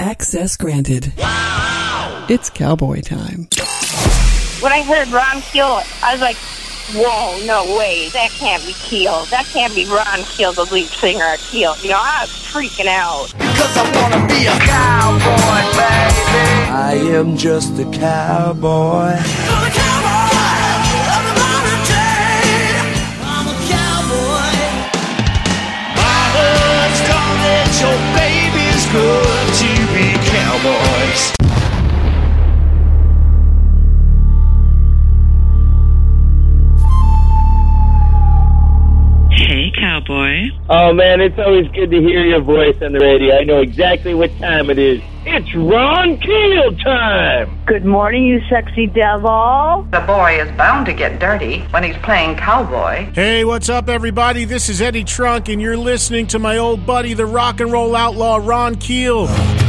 Access granted. Wow. It's cowboy time. When I heard Ron Keel, I was like, whoa, no way. That can't be Keel. That can't be Ron Keel, the lead singer of Keel. You know, I was freaking out. Because I want to be a cowboy, baby. I am just a cowboy. I'm a cowboy of the modern day. I'm a cowboy. My husband's gone that your baby's good to be cowboys. Cowboy. Oh man, it's always good to hear your voice on the radio. I know exactly what time it is. It's Ron Keel time! Good morning, you sexy devil. The boy is bound to get dirty when he's playing cowboy. Hey, what's up, everybody? This is Eddie Trunk, and you're listening to my old buddy, the rock and roll outlaw, Ron Keel.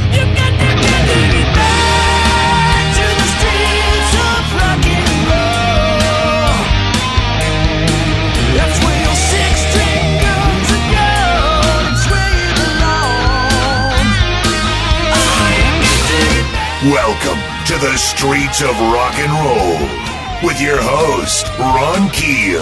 Welcome to the streets of rock and roll with your host, Ron Keel.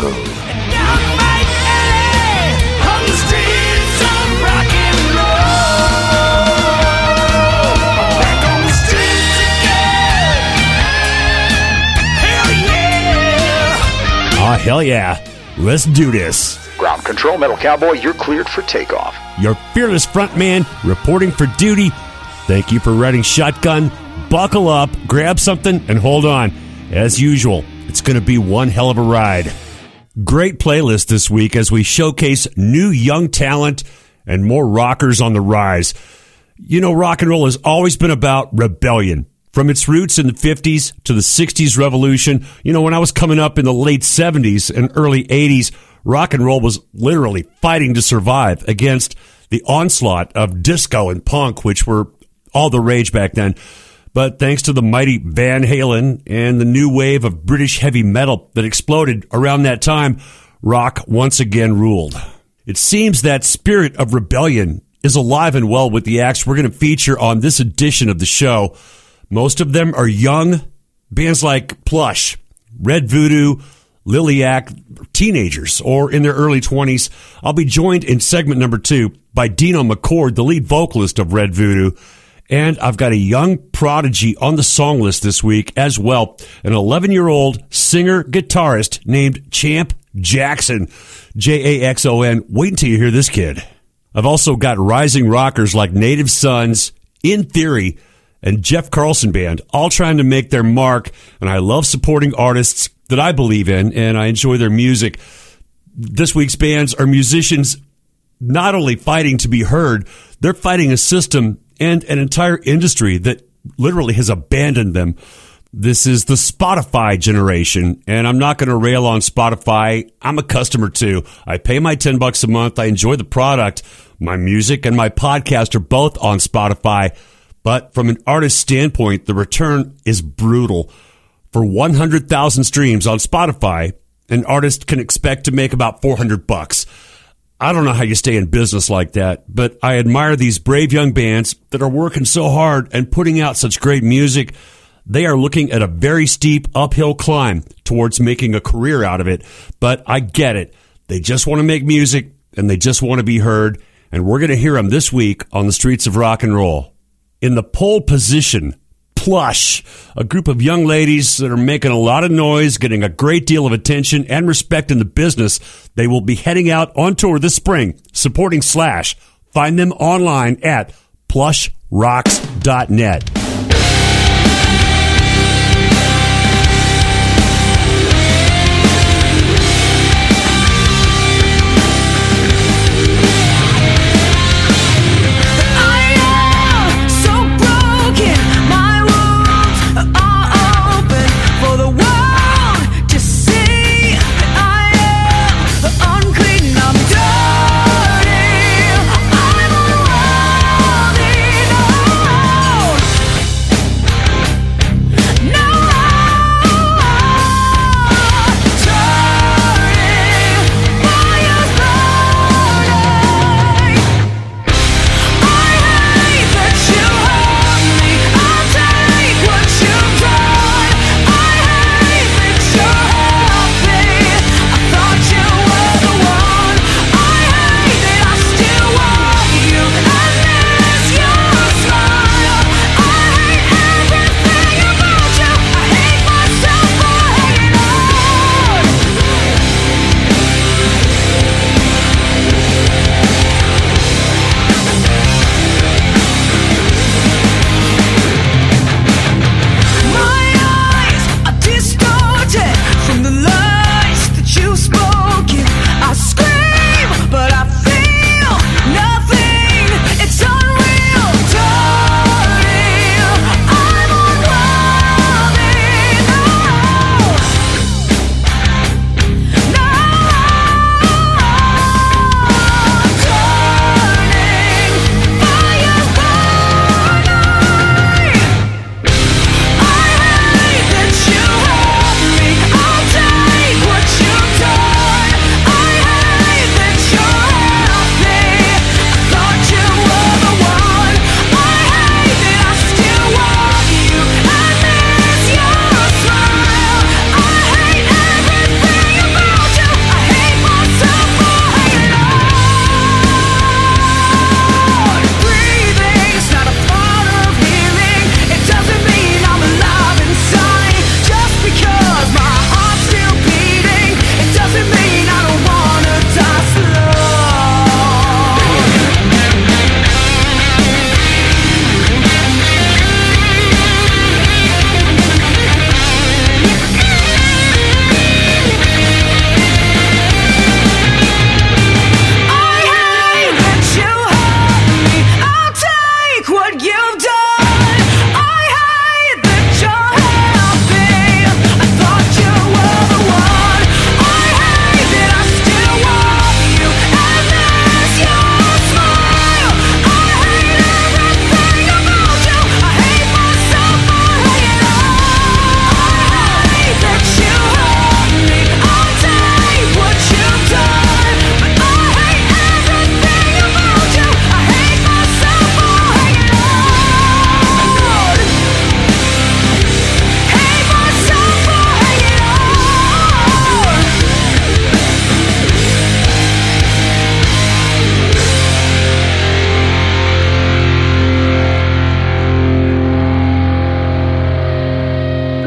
Oh, hell yeah. Let's do this. Ground control, Metal Cowboy, you're cleared for takeoff. Your fearless frontman reporting for duty. Thank you for riding shotgun. Buckle up, grab something, and hold on. As usual, it's going to be one hell of a ride. Great playlist this week as we showcase new young talent and more rockers on the rise. You know, rock and roll has always been about rebellion. From its roots in the 50s to the 60s revolution, you know, when I was coming up in the late 70s and early 80s, rock and roll was literally fighting to survive against the onslaught of disco and punk, which were all the rage back then. But thanks to the mighty Van Halen and the new wave of British heavy metal that exploded around that time, rock once again ruled. It seems that spirit of rebellion is alive and well with the acts we're going to feature on this edition of the show. Most of them are young, bands like Plush, Red Voodoo, Liliac, teenagers or in their early 20s. I'll be joined in segment number 2 by Dino McCord, the lead vocalist of Red Voodoo. And I've got a young prodigy on the song list this week as well, an 11-year-old singer-guitarist named Champ Jackson, Jaxon. Wait until you hear this kid. I've also got rising rockers like Native Sons, In Theory, and Jeff Carlson Band, all trying to make their mark, and I love supporting artists that I believe in, and I enjoy their music. This week's bands are musicians not only fighting to be heard, they're fighting a system and an entire industry that literally has abandoned them. This is the Spotify generation, and I'm not going to rail on Spotify. I'm a customer too. I pay my $10 a month. I enjoy the product. My music and my podcast are both on Spotify. But from an artist standpoint, the return is brutal. For 100,000 streams on Spotify, an artist can expect to make about $400. I don't know how you stay in business like that, but I admire these brave young bands that are working so hard and putting out such great music. They are looking at a very steep uphill climb towards making a career out of it, but I get it. They just want to make music, and they just want to be heard, and we're going to hear them this week on the streets of rock and roll. In the pole position, Plush, a group of young ladies that are making a lot of noise, getting a great deal of attention and respect in the business. They will be heading out on tour this spring, supporting Slash. Find them online at plushrocks.net.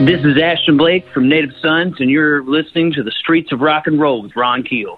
This is Ashton Blake from Native Sons, and you're listening to the Streets of Rock and Roll with Ron Keel.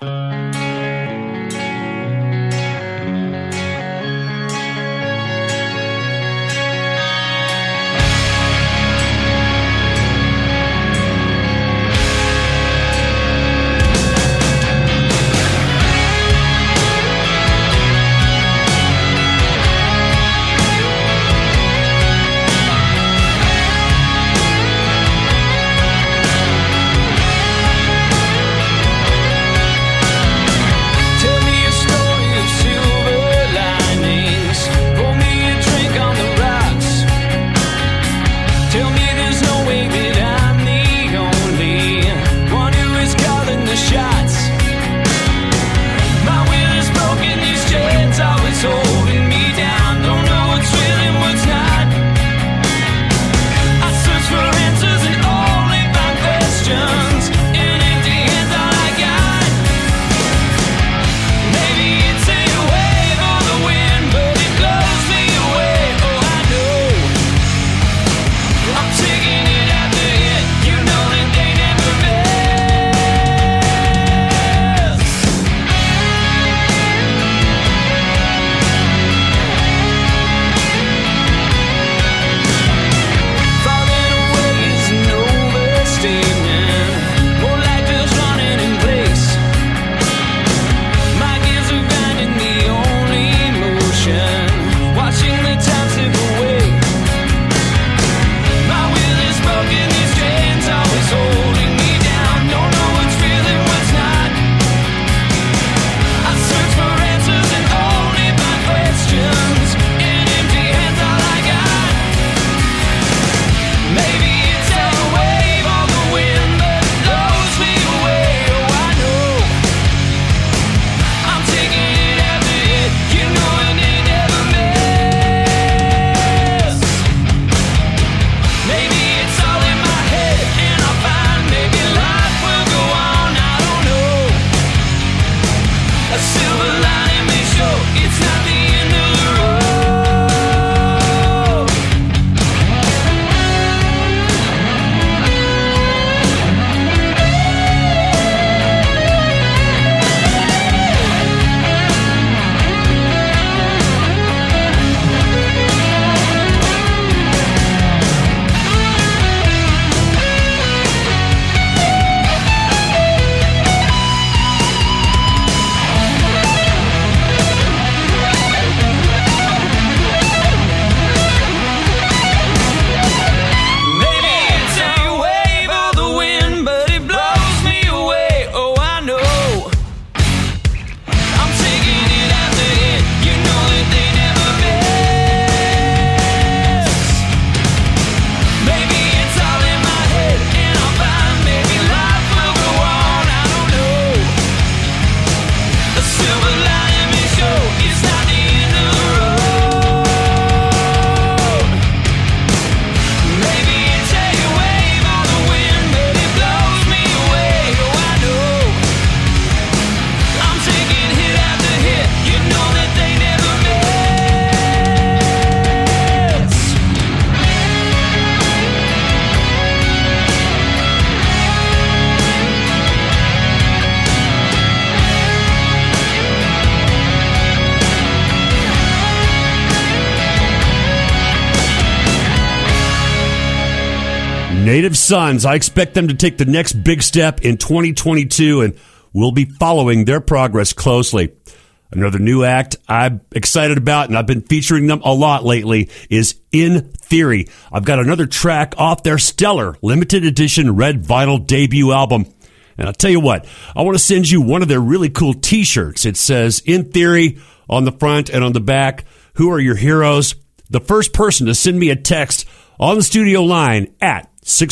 Native Sons, I expect them to take the next big step in 2022, and we'll be following their progress closely. Another new act I'm excited about, and I've been featuring them a lot lately, is In Theory. I've got another track off their stellar limited edition red vinyl debut album. And I'll tell you what, I want to send you one of their really cool t-shirts. It says In Theory on the front and on the back. Who are your heroes? The first person to send me a text on the studio line at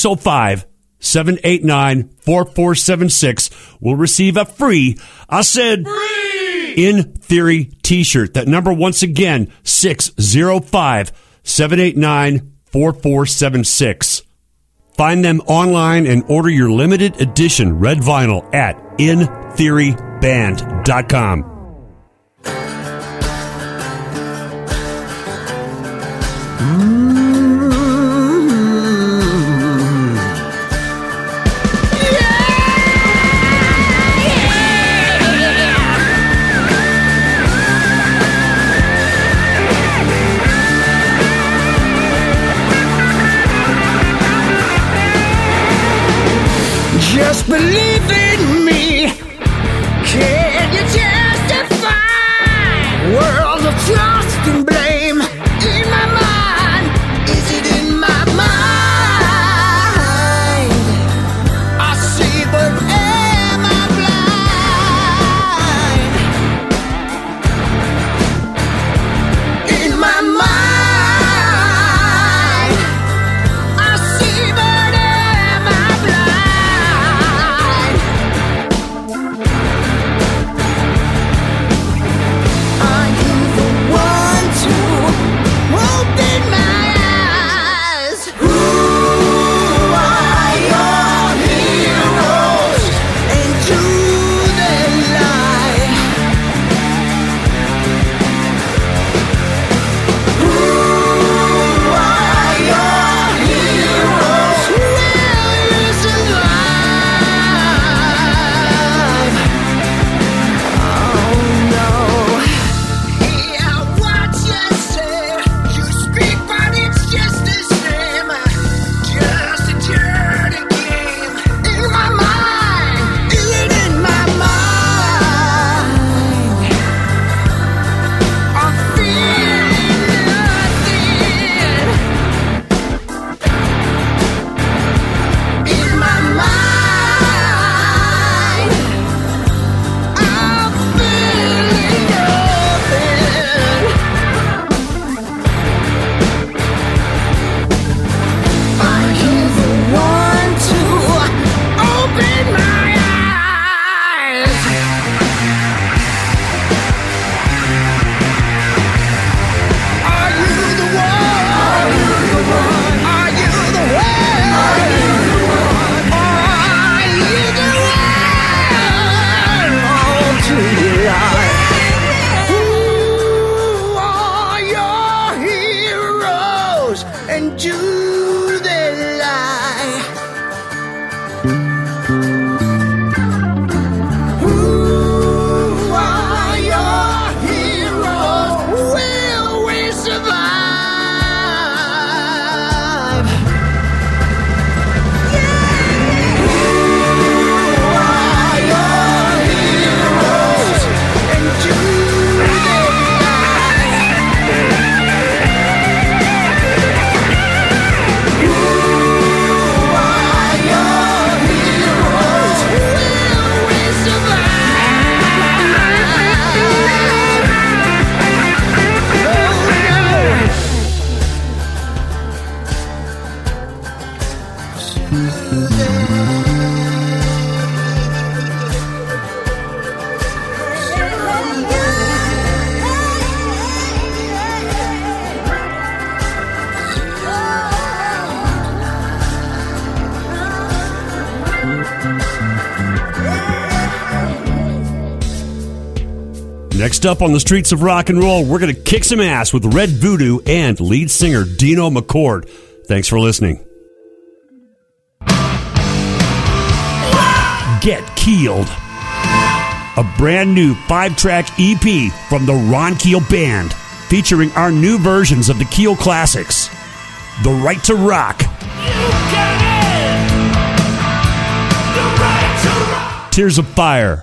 605-789-4476 will receive a free, I said, free In Theory t-shirt. That number once again, 605-789-4476. Find them online and order your limited edition red vinyl at intheoryband.com. believe in me. Can you justify worlds of trust and blame? In my mind, is it in my mind? I see, but am I blind? In my mind, I see, but am I blind? Are you the one to open my eyes? Who are your heroes, and do they lie? Who are your heroes? Will you survive? Oh no. Hear what you say. You speak, but it's just the same. Just a dirty game. In my mind, is it in my mind? I'm feeling nothing. In my mind, I'm feeling nothing. Are you the one to open my eyes? Are you the one? Are you the one? Are you the one? Are you the one? Are you the one? Oh, to lie. Who are your heroes, and do they lie? Who are your heroes? Will we survive? Who are your heroes, and do they lie? Who are your heroes? Will we Next up on the streets of rock and roll, we're going to kick some ass with Red Voodoo and lead singer Dino McCord. Thanks for listening. Get Keeled, a brand new 5-track EP from the Ron Keel Band, featuring our new versions of the Keel classics, The Right to Rock, Tears of Fire,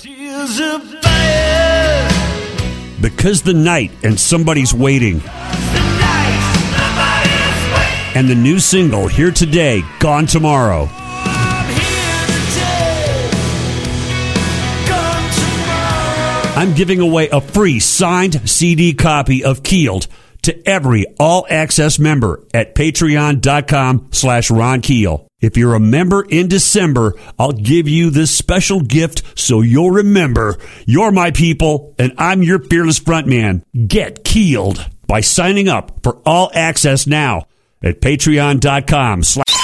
Because the Night and Somebody's Waiting, and the new single, Here Today, Gone Tomorrow. I'm giving away a free signed CD copy of Keeled to every All Access member at patreon.com/Ron Keel. If you're a member in December, I'll give you this special gift so you'll remember you're my people and I'm your fearless frontman. Get Keeled by signing up for All Access now at patreon.com.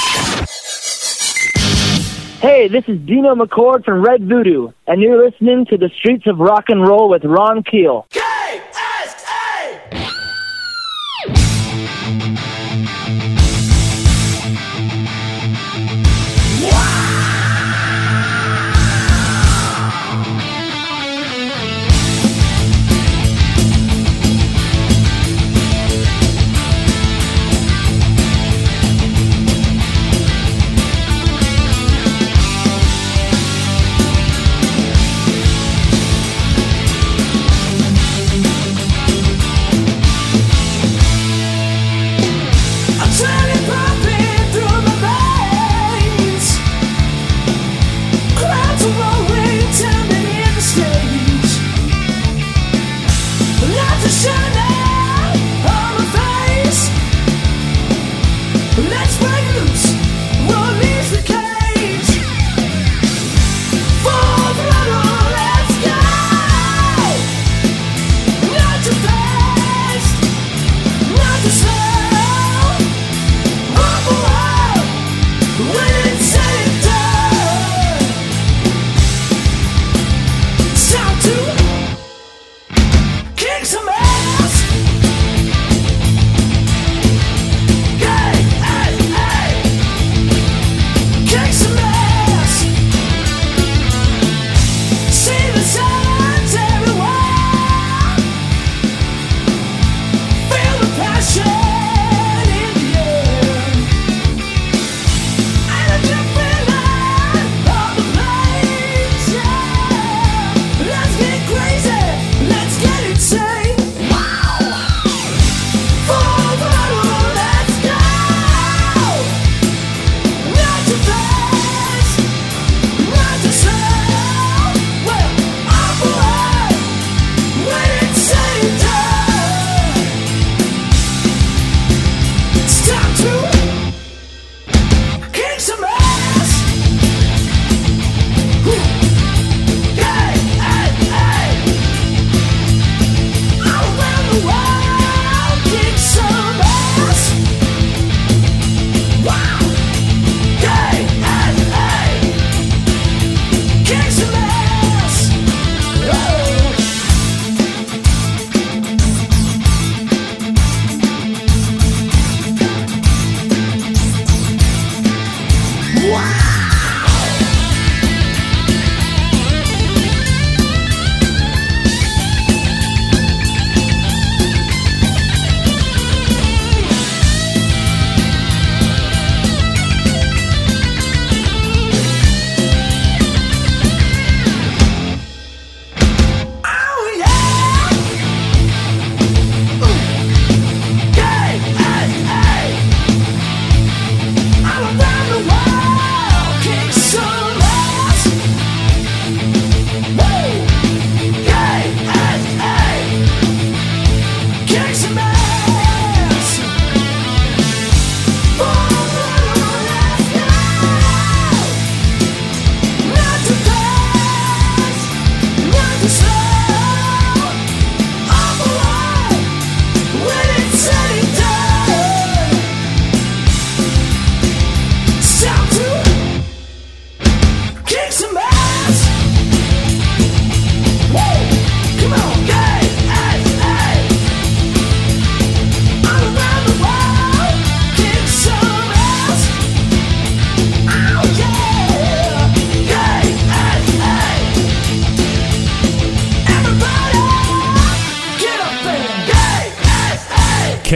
Hey, this is Dino McCord from Red Voodoo, and you're listening to the Streets of Rock and Roll with Ron Keel.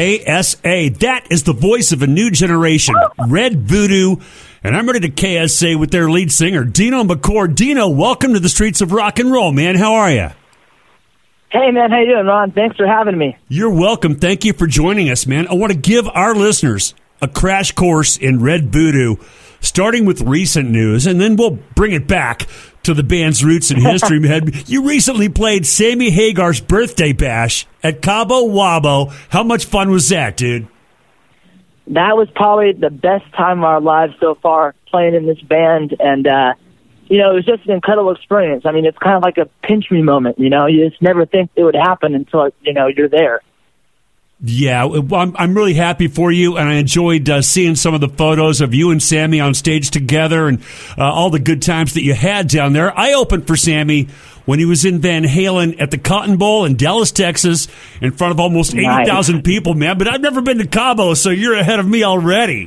KSA. That is the voice of a new generation, Red Voodoo. And I'm ready to KSA with their lead singer, Dino McCord. Dino, welcome to the Streets of Rock and Roll, man. How are you? Hey, man. How you doing, Ron? Thanks for having me. You're welcome. Thank you for joining us, man. I want to give our listeners a crash course in Red Voodoo, starting with recent news, and then we'll bring it back to the band's roots and history, man. You recently played Sammy Hagar's birthday bash at Cabo Wabo. How much fun was that, dude? That was probably the best time of our lives so far, playing in this band, and it was just an incredible experience. I mean, it's kind of like a pinch me moment, you just never think it would happen until, you're there. Yeah, I'm really happy for you, and I enjoyed seeing some of the photos of you and Sammy on stage together and all the good times that you had down there. I opened for Sammy when he was in Van Halen at the Cotton Bowl in Dallas, Texas, in front of almost 80,000 people, man. But I've never been to Cabo, so you're ahead of me already.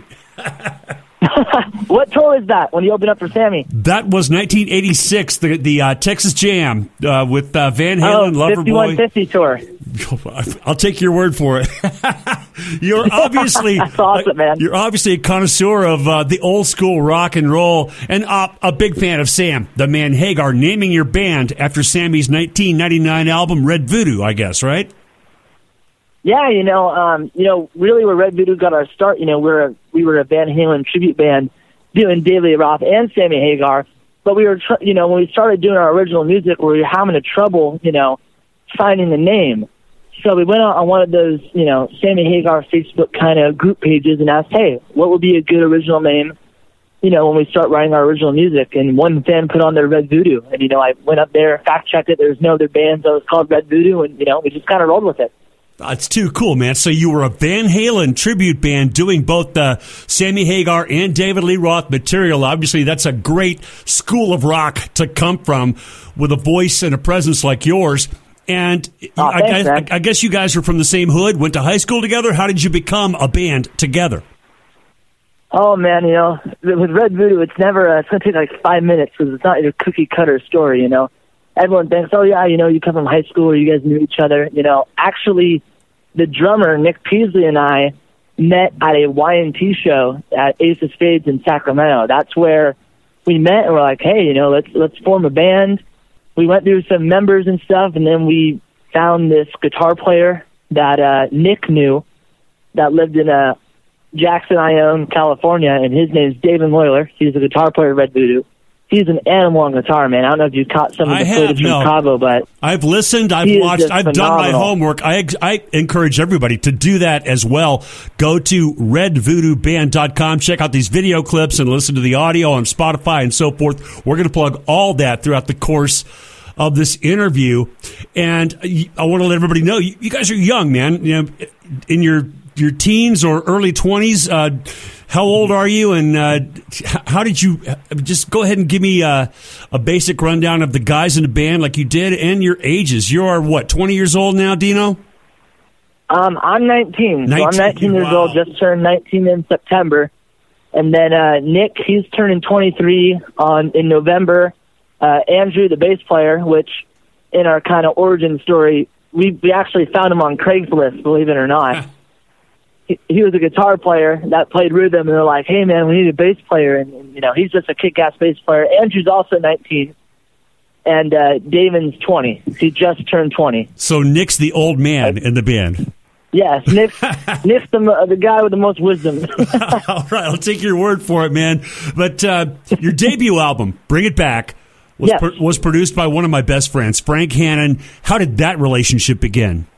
What tour is that when you opened up for Sammy? That was 1986, the Texas Jam with Van Halen, Loverboy. 5150 tour. I'll take your word for it. You're obviously That's awesome, man. You're obviously a connoisseur of the old school rock and roll, and a big fan of Sam, the Man Hagar, naming your band after Sammy's 1999 album Red Voodoo, I guess, right? Yeah, really where Red Voodoo got our start, we were a Van Halen tribute band doing David Lee Roth and Sammy Hagar, but we were, when we started doing our original music, we were having trouble, finding the name. So we went on one of those, Sammy Hagar Facebook kind of group pages and asked, hey, what would be a good original name, when we start writing our original music? And one fan put on their Red Voodoo. And, I went up there, fact-checked it. There was no other band, so it was called Red Voodoo. And, we just kind of rolled with it. That's too cool, man. So you were a Van Halen tribute band doing both the Sammy Hagar and David Lee Roth material. Obviously, that's a great school of rock to come from with a voice and a presence like yours. And I guess you guys are from the same hood, went to high school together. How did you become a band together? Oh, man, with Red Voodoo, it's going to take like 5 minutes because it's not your cookie-cutter story, Everyone thinks, oh, yeah, you come from high school or you guys knew each other. Actually, the drummer, Nick Peasley, and I met at a Y&T show at Ace of Spades in Sacramento. That's where we met, and we're like, hey, let's form a band. We went through some members and stuff, and then we found this guitar player that Nick knew that lived in Jackson, Ione, California, and his name's David Moyler. He's a guitar player at Red Voodoo. He's an animal on guitar, man. I don't know if you caught some of the footage from Cabo, but I've listened, I've watched, I've done my homework. I encourage everybody to do that as well. Go to redvoodooband.com, check out these video clips and listen to the audio on Spotify and so forth. We're going to plug all that throughout the course of this interview. And I want to let everybody know, you guys are young, man. In your teens or early 20s, how old are you, and how did you just go ahead and give me a basic rundown of the guys in the band like you did and your ages? You are, 20 years old now, Dino? I'm 19. So I'm 19 years old, just turned 19 in September. And then Nick, he's turning 23 in November. Andrew, the bass player, which in our kind of origin story, we actually found him on Craigslist, believe it or not. He was a guitar player that played rhythm, and they're like, hey, man, we need a bass player. And he's just a kick-ass bass player. Andrew's also 19, and Damon's 20. He just turned 20. So Nick's the old man in the band. Yes, Nick's the guy with the most wisdom. All right, I'll take your word for it, man. But your debut album, Bring It Back, was produced by one of my best friends, Frank Hannon. How did that relationship begin?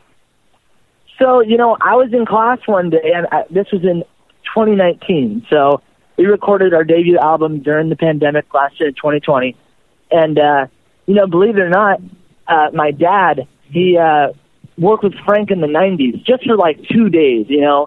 So, I was in class one day, and this was in 2019. So we recorded our debut album during the pandemic last year in 2020. And, believe it or not, my dad, he worked with Frank in the 90s just for like 2 days,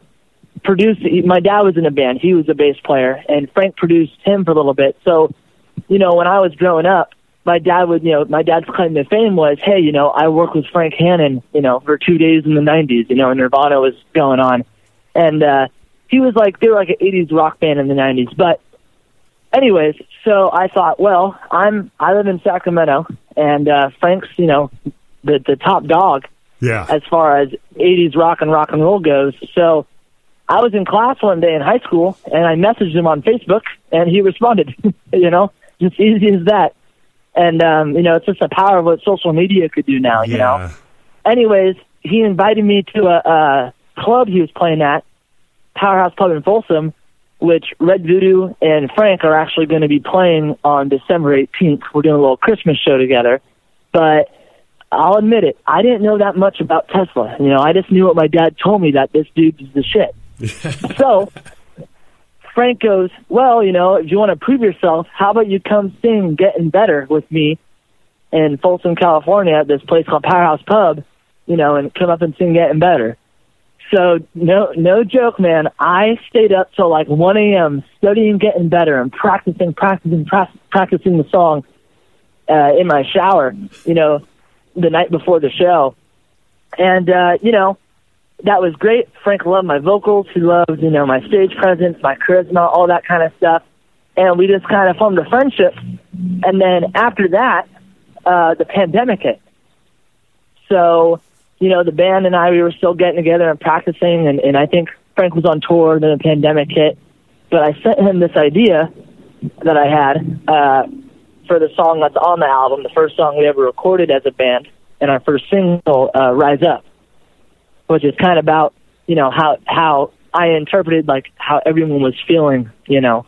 My dad was in a band. He was a bass player, and Frank produced him for a little bit. So, when I was growing up, my dad's claim to fame was, hey, I worked with Frank Hannon, for 2 days in the 90s, and Nirvana was going on. And he was they were like an 80s rock band in the 90s. But anyways, so I thought, well, I live in Sacramento, and Frank's, the top dog. as far as 80s rock and roll goes. So I was in class one day in high school, and I messaged him on Facebook, and he responded, just easy as that. And, it's just the power of what social media could do now, you know. Anyways, he invited me to a club he was playing at, Powerhouse Pub in Folsom, which Red Voodoo and Frank are actually going to be playing on December 18th. We're doing a little Christmas show together. But I'll admit it, I didn't know that much about Tesla. I just knew what my dad told me, that this dude is the shit. So Frank goes, well, if you want to prove yourself, how about you come sing Getting Better with me in Folsom, California at this place called Powerhouse Pub, and come up and sing Getting Better. So no joke, man. I stayed up till like 1 a.m. studying Getting Better and practicing the song in my shower, the night before the show. And, that was great. Frank loved my vocals. He loved, my stage presence, my charisma, all that kind of stuff. And we just kind of formed a friendship. And then after that, the pandemic hit. So, the band and I, we were still getting together and practicing. And I think Frank was on tour, then the pandemic hit. But I sent him this idea that I had for the song that's on the album, the first song we ever recorded as a band, and our first single, Rise Up, which is kind of about, how I interpreted, like, how everyone was feeling, during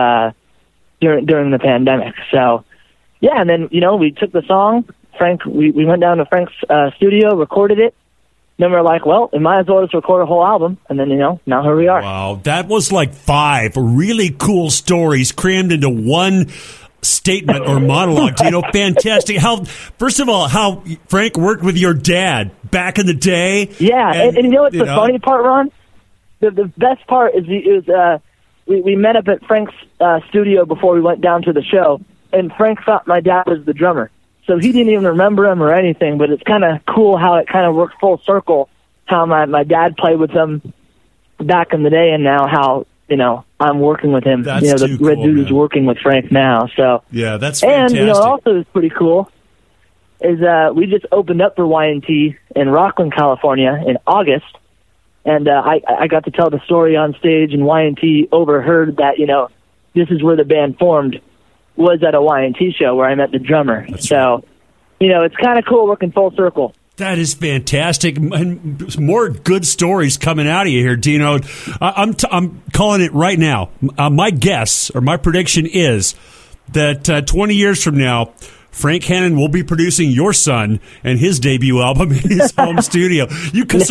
the pandemic. So, yeah, and then, we took the song. Frank, we went down to Frank's studio, recorded it. Then we're like, well, we might as well just record a whole album. And then, now here we are. Wow, that was like 5 really cool stories crammed into one statement or monologue. Fantastic. First of all, how Frank worked with your dad back in the day. Yeah, and you know what's the funny part, Ron? The best part is we met up at Frank's studio before we went down to the show, and Frank thought my dad was the drummer. So he didn't even remember him or anything, but it's kind of cool how it kind of worked full circle, how my dad played with him back in the day, and now how, I'm working with him. That's the Red Voodoo's working with Frank now. So yeah, that's fantastic. And, also is pretty cool is we just opened up for Y&T in Rockland, California in August. And I got to tell the story on stage, and Y&T overheard that, this is where the band formed, was at a Y&T show where I met the drummer. So, it's kind of cool working full circle. That is fantastic, and more good stories coming out of you here, Dino. I'm calling it right now. My guess or my prediction is that 20 years from now, Frank Hannon will be producing your son and his debut album in his home studio. You cut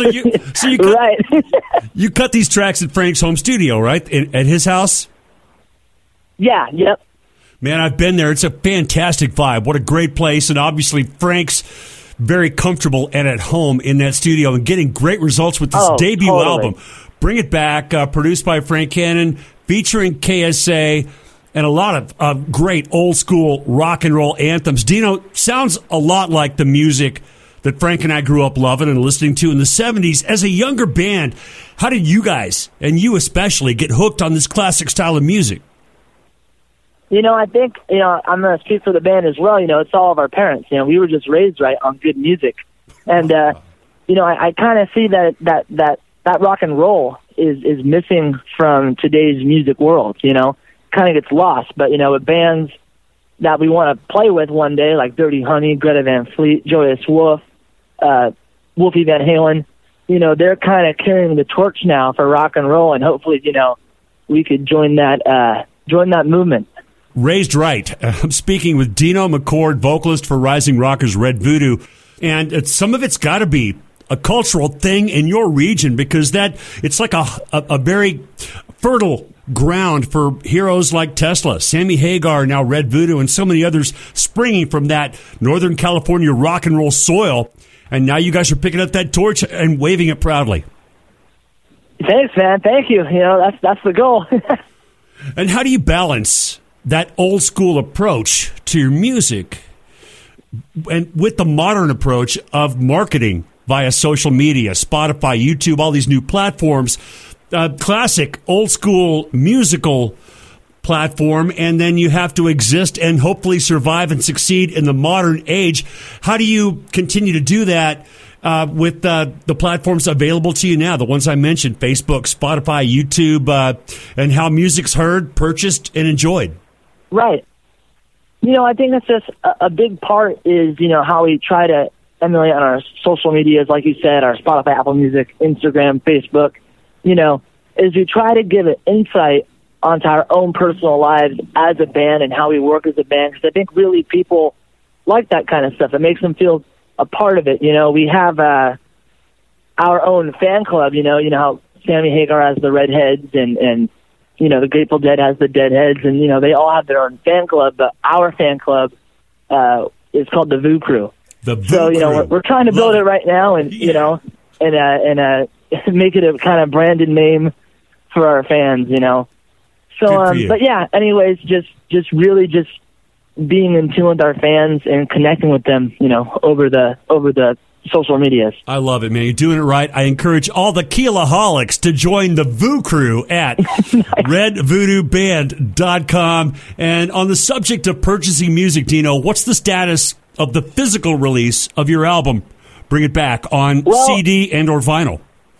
these tracks at Frank's home studio, right? At his house? Yeah. Yep. Man, I've been there. It's a fantastic vibe. What a great place, and obviously Frank's very comfortable and at home in that studio and getting great results with this debut album. Bring It Back, produced by Frank Hannon, featuring KSA, and a lot of great old-school rock and roll anthems. Dino, sounds a lot like the music that Frank and I grew up loving and listening to in the 70s. As a younger band, how did you guys, and you especially, get hooked on this classic style of music? I think, I'm going to speak for the band as well. It's all of our parents. We were just raised right on good music. And, I kind of see that rock and roll is missing from today's music world, kind of gets lost. But, with bands that we want to play with one day, like Dirty Honey, Greta Van Fleet, Joyous Wolf, Wolfie Van Halen, they're kind of carrying the torch now for rock and roll. And hopefully, we could join that movement. Raised Right. I'm speaking with Dino McCord, vocalist for Rising Rockers Red Voodoo. And some of it's got to be a cultural thing in your region, because it's like a very fertile ground for heroes like Tesla, Sammy Hagar, now Red Voodoo, and so many others springing from that Northern California rock and roll soil. And now you guys are picking up that torch and waving it proudly. Thanks, man. Thank you. That's the goal. And how do you balance that old school approach to your music and with the modern approach of marketing via social media, Spotify, YouTube, all these new platforms, classic old school musical platform, and then you have to exist and hopefully survive and succeed in the modern age? How do you continue to do that with the platforms available to you now, the ones I mentioned, Facebook, Spotify, YouTube, and how music's heard, purchased, and enjoyed. Right. I think that's just a big part is, how we try to emulate on our social medias, like you said, our Spotify, Apple Music, Instagram, Facebook, is we try to give an insight onto our own personal lives as a band and how we work as a band. Because I think really people like that kind of stuff. It makes them feel a part of it. We have our own fan club, you know how Sammy Hagar has the Redheads and the Grateful Dead has the Deadheads, and, they all have their own fan club, but our fan club is called the VOO Crew. The VOO Crew. We're trying to build it right now and, and make it a kind of branded name for our fans, So, but yeah, anyways, just really just being in tune with our fans and connecting with them, over the social medias. I love it, man. You're doing it right. I encourage all the Keelaholics to join the VOO Crew at redvoodooband.com. And on the subject of purchasing music, Dino, what's the status of the physical release of your album, Bring It Back, on CD and or vinyl?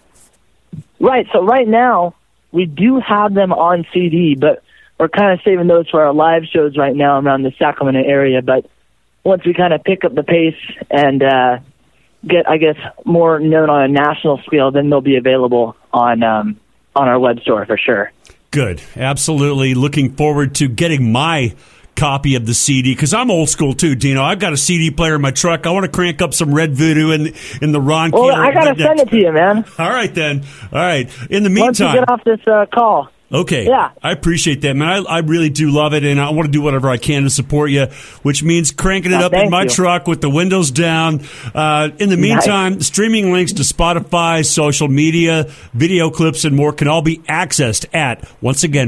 Right. So right now, we do have them on CD, but we're kind of saving those for our live shows right now around the Sacramento area. But once we kind of pick up the pace and get, I guess, more known on a national scale, then they'll be available on our web store for sure. Good. Absolutely. Looking forward to getting my copy of the CD, because I'm old school too, Dino. I've got a CD player in my truck. I want to crank up some Red Voodoo in the Ron Keel. Well, I got to send it to you, man. All right, then. All right. In the meantime, once you get off this call. Okay. Yeah. I appreciate that, man. I really do love it, and I want to do whatever I can to support you, which means cranking it up in my truck with the windows down. In the meantime, streaming links to Spotify, social media, video clips, and more can all be accessed at, once again,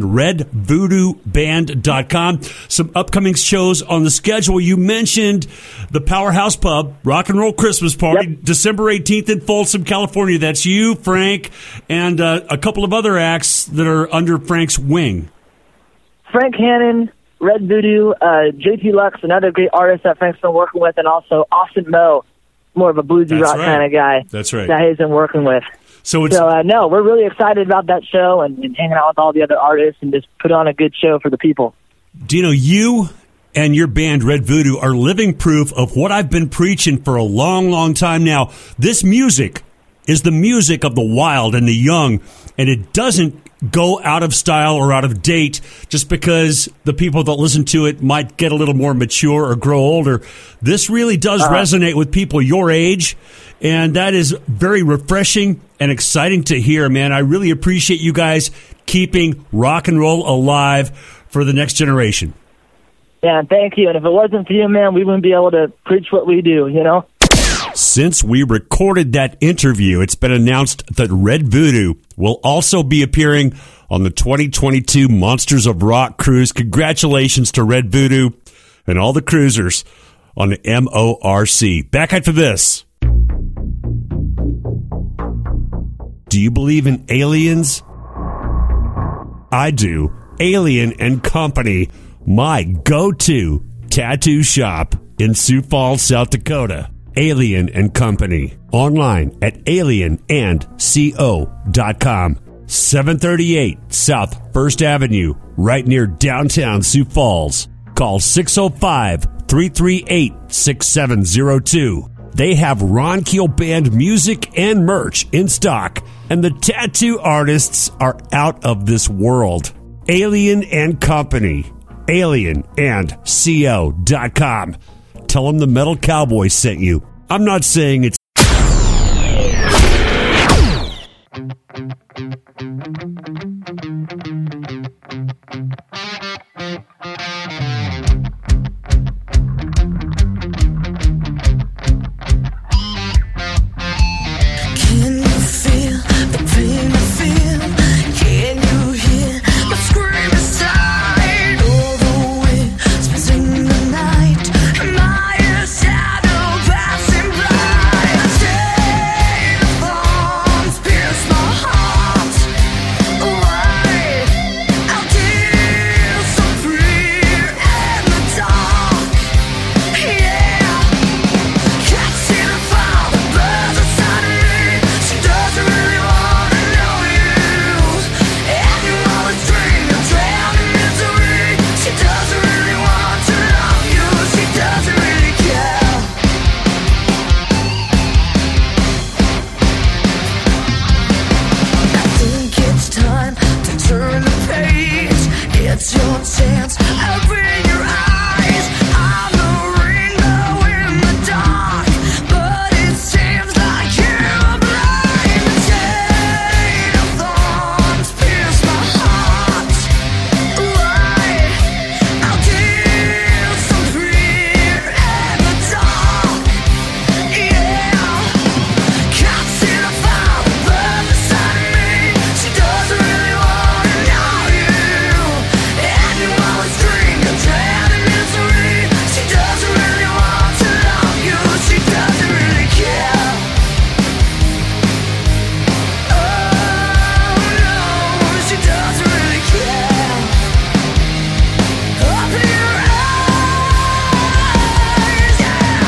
redvoodooband.com. Some upcoming shows on the schedule. You mentioned the Powerhouse Pub, Rock and Roll Christmas Party, December 18th in Folsom, California. That's you, Frank, and a couple of other acts that are under Frank's wing. Frank Hannon, Red Voodoo, JP Lux, another great artist that Frank's been working with, and also Austin Moe, more of a bluesy rock kind of guy. That's right. That he's been working with. So no, we're really excited about that show and hanging out with all the other artists and just put on a good show for the people. Dino, you and your band Red Voodoo are living proof of what I've been preaching for a long, long time now. This music is the music of the wild and the young, and it doesn't go out of style or out of date just because the people that listen to it might get a little more mature or grow older. This really does resonate with people your age, and that is very refreshing and exciting to hear, man. I really appreciate you guys keeping rock and roll alive for the next generation. Yeah, thank you. And if it wasn't for you, man, we wouldn't be able to preach what we do, Since we recorded that interview, it's been announced that Red Voodoo will also be appearing on the 2022 Monsters of Rock cruise. Congratulations to Red Voodoo and all the cruisers on the MORC. Back after this. Do you believe in aliens? I do. Alien and Company, my go-to tattoo shop in Sioux Falls, South Dakota. Alien and Company. Online at alienandco.com. 738 South 1st Avenue, right near downtown Sioux Falls. Call 605-338-6702. They have Ron Keel Band music and merch in stock, and the tattoo artists are out of this world. Alien and Company. alienandco.com. Tell them the Metal Cowboy sent you. I'm not saying it's... Can you feel the pain I feel? Can you hear my scream inside? All the winds in the night, my shadow passing by. The chain of arms pierce my heart. It's your chance. Open your eyes. I'm the rainbow in the dark, but it seems like you're blind. The chain of thorns pierce my heart. Why? I'll give some fear in the dark. Yeah. Can't see the fire burn beside me. She doesn't really wanna know you. And you always dream you're dead in misery. She doesn't really want to love you. She doesn't really care. Oh no, she doesn't really care. Open your eyes, yeah.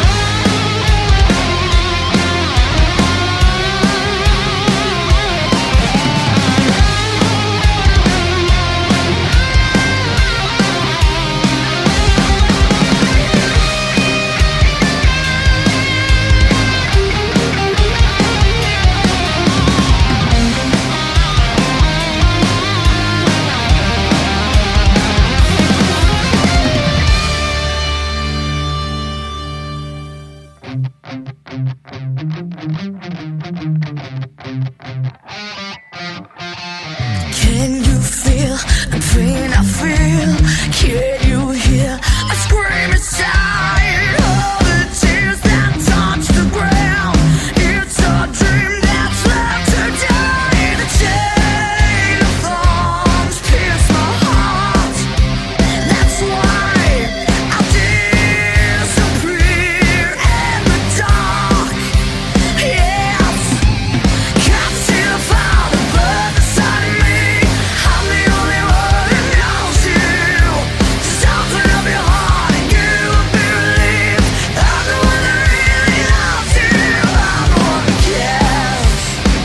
Can you feel the pain I feel? Can you hear a scream inside? All the tears that touch the ground. It's a dream that's left to die. The chain of thorns pierce my heart. That's why I'll disappear in the dark. Yes, can't see the fire that burns beside me. I'm the only one who knows you. Just open up your heart and you will be relieved. I'm the one that really loves you. I'm the one who cares.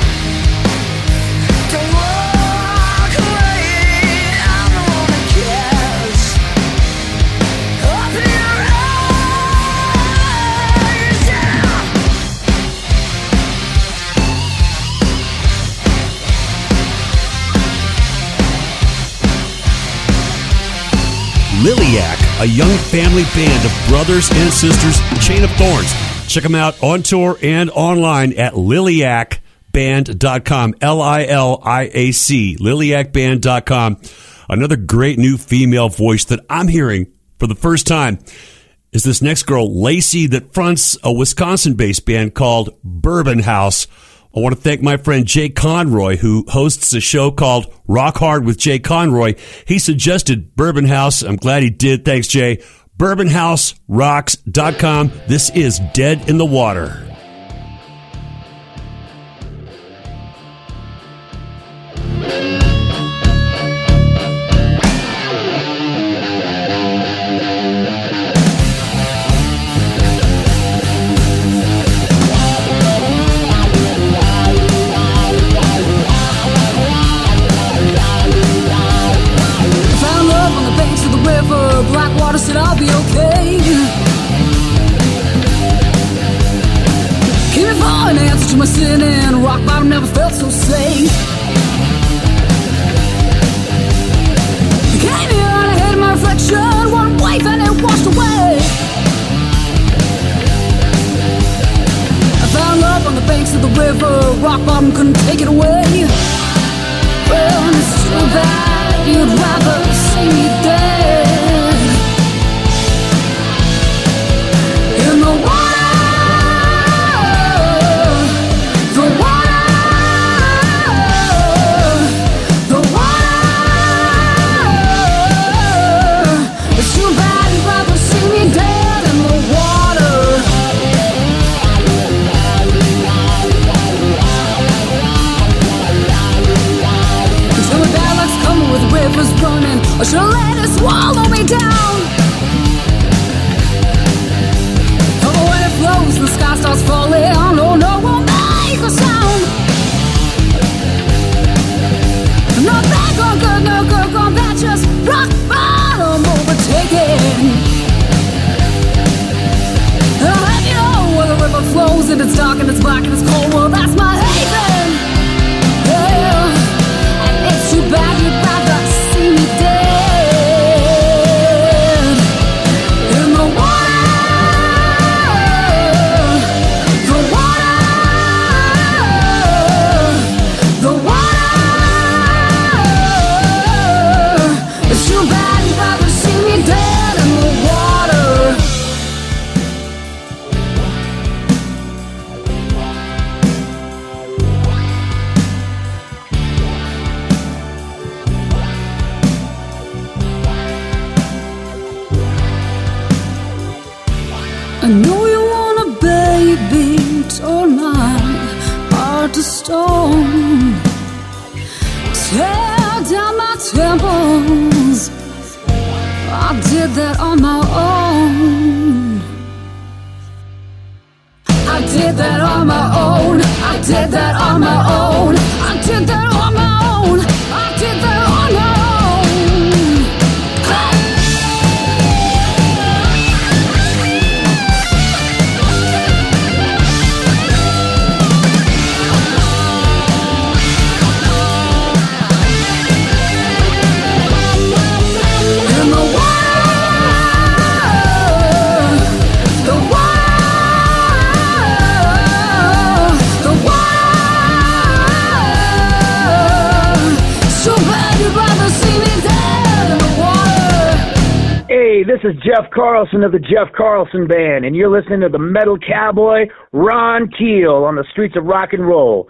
Don't walk away. I'm the one that cares. Open your eyes, yeah. Liliac, a young family band of brothers and sisters, Chain of Thorns. Check them out on tour and online at liliacband.com. L-I-L-I-A-C, liliacband.com. Another great new female voice that I'm hearing for the first time is this next girl, Lacey, that fronts a Wisconsin-based band called Bourbon House. I want to thank my friend Jay Conroy, who hosts a show called Rock Hard with Jay Conroy. He suggested Bourbon House. I'm glad he did. Thanks, Jay. BourbonHouseRocks.com. This is Dead in the Water. Found love on the banks of the river. Blackwater said I'll be okay. Came for an answer to my sin, and rock bottom never felt so safe. Came here and I hated my reflection. One wave and it washed away. I found love on the banks of the river. Rock bottom couldn't take it away. Well, it's too bad you'd rather see me dead in the water, the water, the water. It's too bad you'd rather see me dead in the water. Until my bad luck's coming with rivers running, or she'll let it swallow me down. Oh, when it flows, the sky starts falling. Oh no, won't make a sound. No bad, gone good, no good, gone bad, just rock bottom overtaken. I'll have you know where the river flows and it's dark and it's black and it's cold. Well, that's my haven. Yeah. And it's too bad you'd rather see me dead. know you want a baby, torn my heart to stone. Tear down my temples, I did that on my own. I did that on my own. I did that on my own. I did that on my own. I did that on my own. Hey, this is Jeff Carlson of the Jeff Carlson Band, and you're listening to the Metal Cowboy, Ron Keel, on the streets of rock and roll.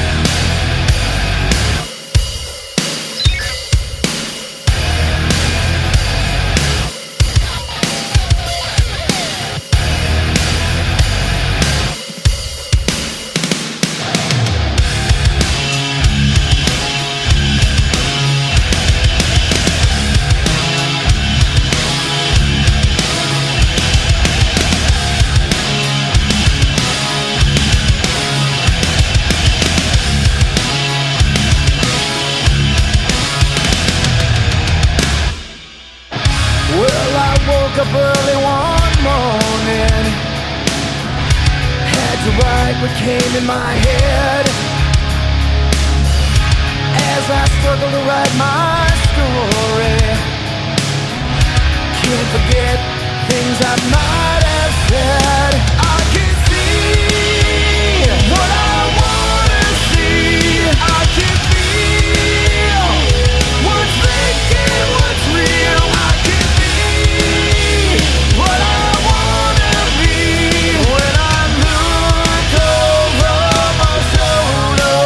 Up early one morning, had to write what came in my head. As I struggle to write my story, can't forget things I might have said. I can see what I wanna see. I can feel what's thinking, what's real. I can what I wanna be when I look over my shoulder.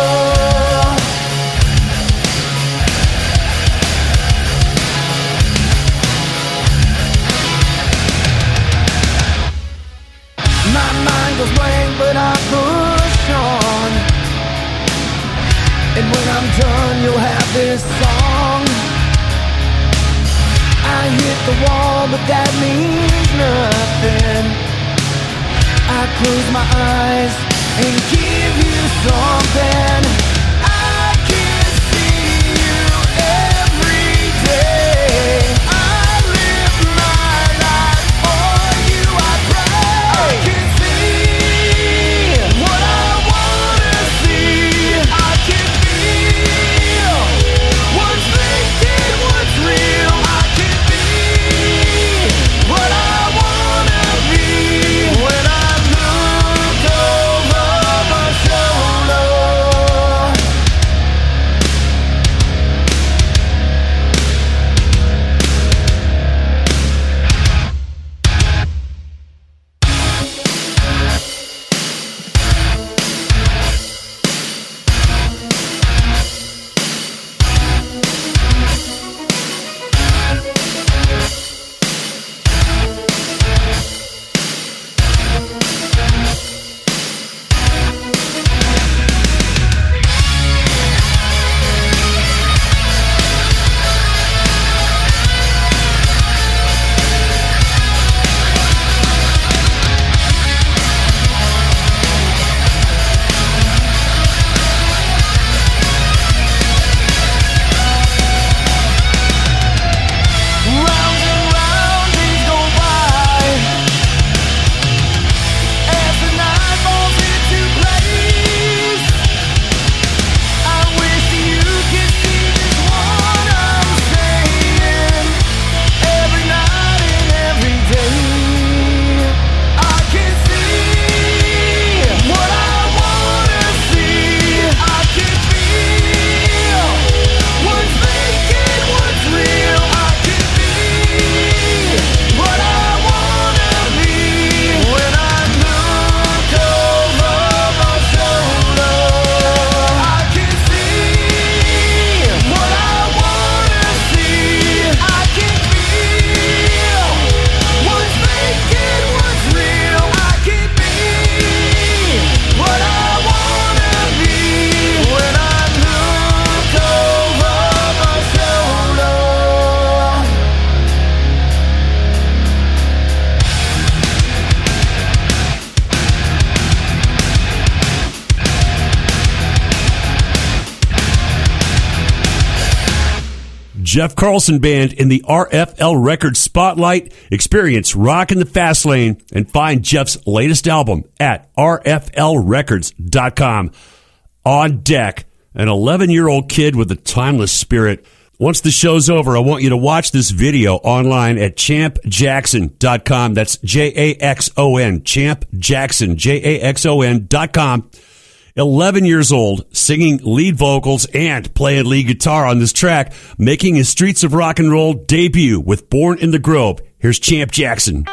My mind goes blank, but I push on. And when I'm done, you'll have this song. I hit the wall, but that means nothing. I close my eyes and give you something. I can see you every day. I live my life for you, I pray. I can see what I wanna see. I can feel what's thinking, what's real. I can what I wanna be when I look over my shoulder. Jeff Carlson Band in the RFL Records Spotlight. Experience rock in the fast lane and find Jeff's latest album at rflrecords.com. On deck, an 11-year-old kid with a timeless spirit. Once the show's over, I want you to watch this video online at champjackson.com. That's Jaxon, champjackson, Jaxon.com. 11 years old, singing lead vocals and playing lead guitar on this track, making his Streets of Rock and Roll debut with Born in the Grove. Here's Champ Jackson.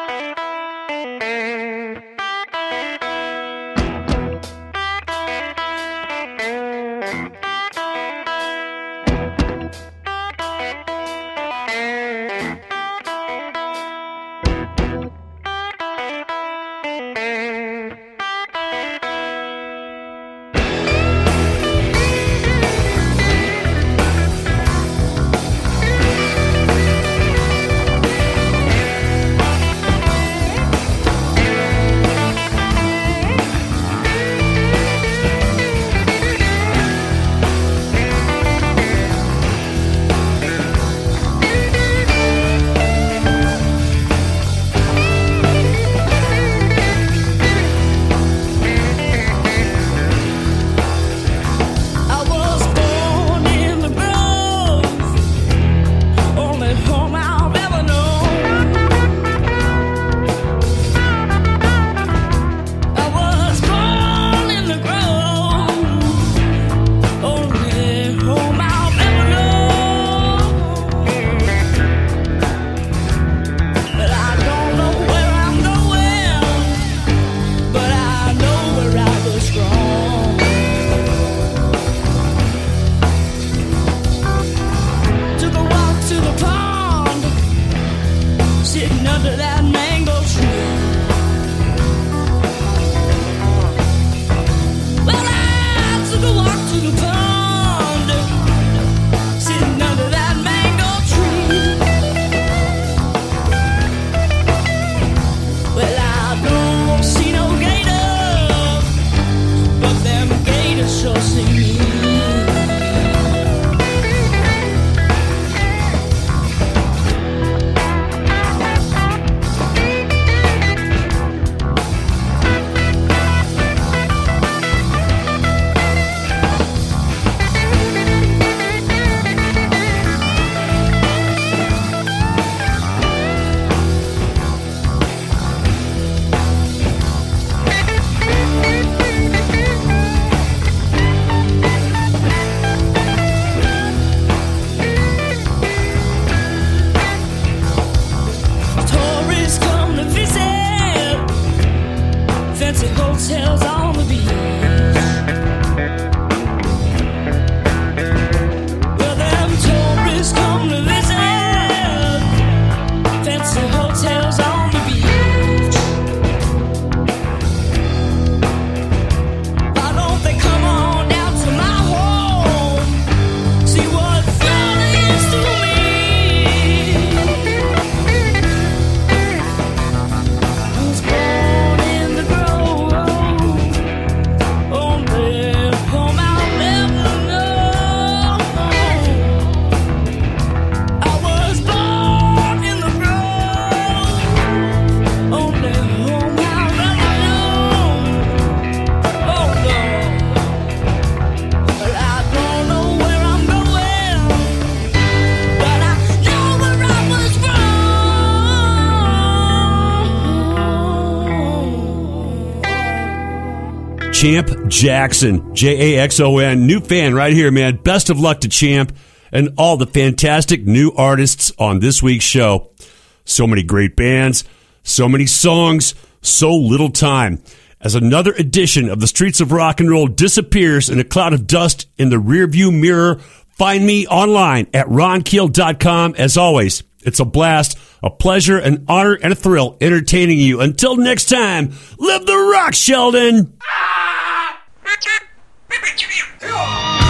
Champ Jackson, Jaxon. New fan right here, man. Best of luck to Champ and all the fantastic new artists on this week's show. So many great bands, so many songs, so little time. As another edition of the Streets of Rock and Roll disappears in a cloud of dust in the rearview mirror, find me online at ronkeel.com. As always, it's a blast, a pleasure, an honor, and a thrill entertaining you. Until next time, live the rock, Sheldon!